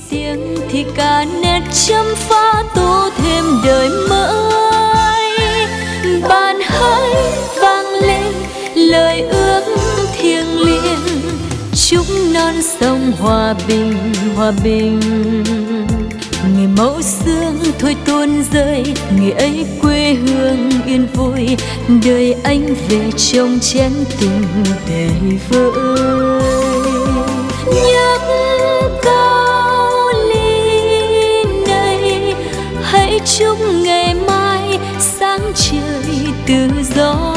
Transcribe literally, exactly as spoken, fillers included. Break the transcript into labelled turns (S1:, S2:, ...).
S1: tiếng thì cả nét chấm phá tô thêm đời mới. Bàn hãy vang lên lời ước thiêng liêng, chúc non sông hòa bình hòa bình. Ngày mẫu sương thôi tuôn rơi, ngày ấy quê hương yên vui, đời anh về trong chén tình đầy vơi. Nhắc cao ly này, hãy chúc ngày mai sáng trời tự do.